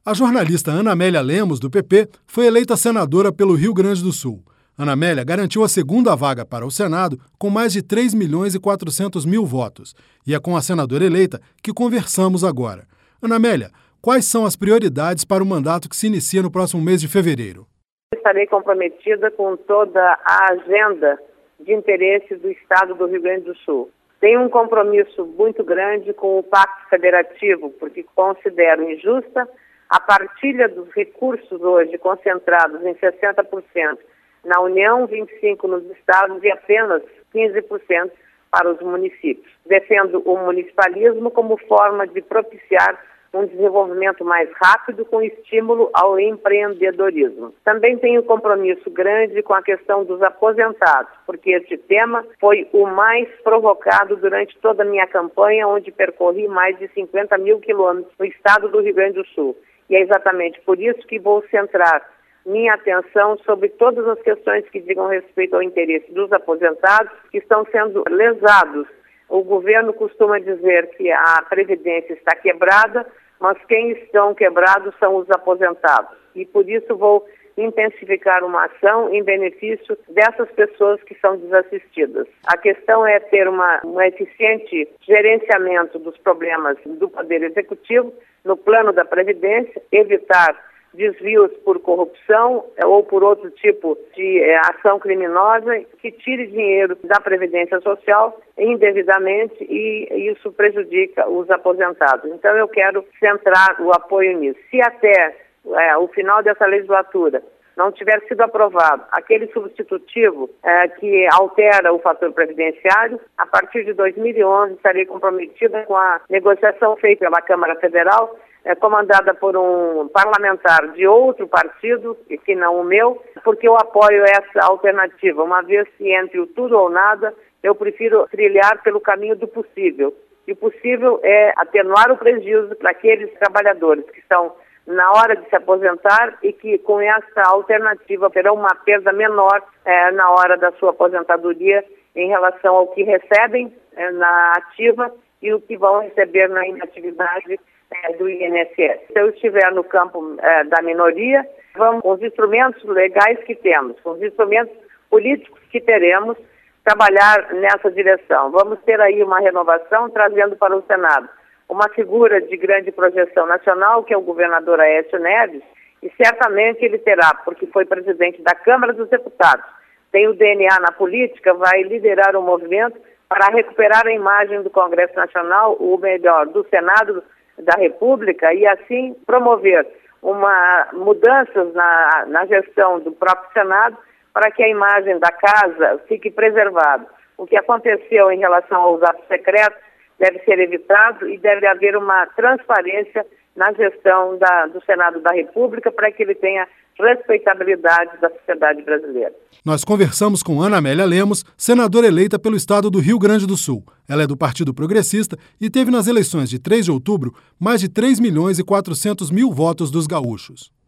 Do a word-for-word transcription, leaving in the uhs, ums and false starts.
A jornalista Ana Amélia Lemos, do P P, foi eleita senadora pelo Rio Grande do Sul. Ana Amélia garantiu a segunda vaga para o Senado com mais de três milhões e quatrocentos mil votos. E é com a senadora eleita que conversamos agora. Ana Amélia, quais são as prioridades para o mandato que se inicia no próximo mês de fevereiro? Estarei comprometida com toda a agenda de interesse do Estado do Rio Grande do Sul. Tenho um compromisso muito grande com o Pacto Federativo, porque considero injusta a partilha dos recursos hoje concentrados em sessenta por cento na União, vinte e cinco por cento nos estados e apenas quinze por cento para os municípios. Defendo o municipalismo como forma de propiciar um desenvolvimento mais rápido com estímulo ao empreendedorismo. Também tenho compromisso grande com a questão dos aposentados, porque este tema foi o mais provocado durante toda a minha campanha, onde percorri mais de cinquenta mil quilômetros no estado do Rio Grande do Sul. E é exatamente por isso que vou centrar minha atenção sobre todas as questões que digam respeito ao interesse dos aposentados que estão sendo lesados. O governo costuma dizer que a Previdência está quebrada, mas quem estão quebrados são os aposentados. E por isso vou intensificar uma ação em benefício dessas pessoas que são desassistidas. A questão é ter uma, um eficiente gerenciamento dos problemas do Poder Executivo no plano da Previdência, evitar desvios por corrupção ou por outro tipo de é, ação criminosa que tire dinheiro da Previdência Social indevidamente e isso prejudica os aposentados. Então eu quero centrar o apoio nisso. Se até é, o final dessa legislatura não tiver sido aprovado aquele substitutivo é, que altera o fator previdenciário, a partir de dois mil e onze estarei comprometida com a negociação feita pela Câmara Federal, é, comandada por um parlamentar de outro partido, que não o meu, porque eu apoio essa alternativa. Uma vez que entre o tudo ou nada, eu prefiro trilhar pelo caminho do possível. E o possível é atenuar o prejuízo para aqueles trabalhadores que estão na hora de se aposentar e que com essa alternativa terão uma perda menor é, na hora da sua aposentadoria em relação ao que recebem é, na ativa e o que vão receber na inatividade é, do I N S S. Se eu estiver no campo é, da minoria, vamos com os instrumentos legais que temos, com os instrumentos políticos que teremos, trabalhar nessa direção. Vamos ter aí uma renovação trazendo para o Senado uma figura de grande projeção nacional, que é o governador Aécio Neves, e certamente ele terá, porque foi presidente da Câmara dos Deputados, tem o D N A na política, vai liderar um movimento para recuperar a imagem do Congresso Nacional, ou melhor, do Senado da República, e assim promover uma mudanças na, na gestão do próprio Senado para que a imagem da casa fique preservada. O que aconteceu em relação aos atos secretos deve ser evitado e deve haver uma transparência na gestão da, do Senado da República para que ele tenha respeitabilidade da sociedade brasileira. Nós conversamos com Ana Amélia Lemos, senadora eleita pelo estado do Rio Grande do Sul. Ela é do Partido Progressista e teve nas eleições de três de outubro mais de três milhões e quatrocentos mil votos dos gaúchos.